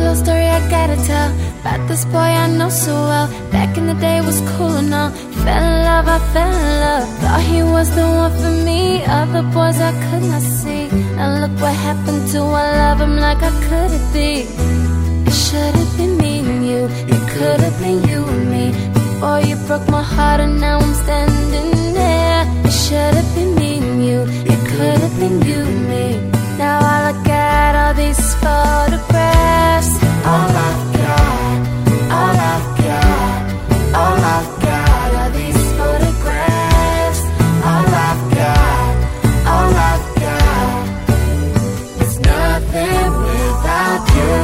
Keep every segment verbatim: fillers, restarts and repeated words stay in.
little story I gotta tell about this boy I know so well. Back in the day was cool and all. Fell in love, I fell in love. Thought he was the one for me. Other boys I could not see. Now look what happened to I love him like I could it be. It should have been me and you. It could have been you and me. Before you broke my heart and now I'm standing there. It should have been me and you. It could have been you and me. Now I look at all these photographs. All I've got, all I've got, all I've got are these photographs. All I've got, all I've got is nothing without you.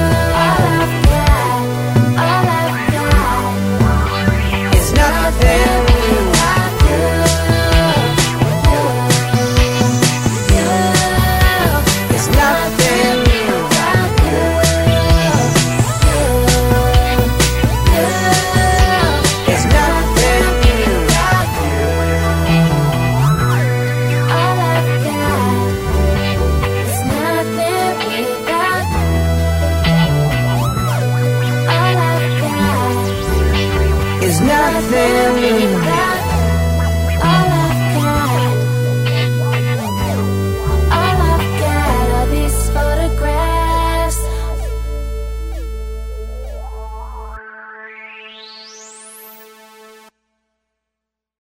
Nothing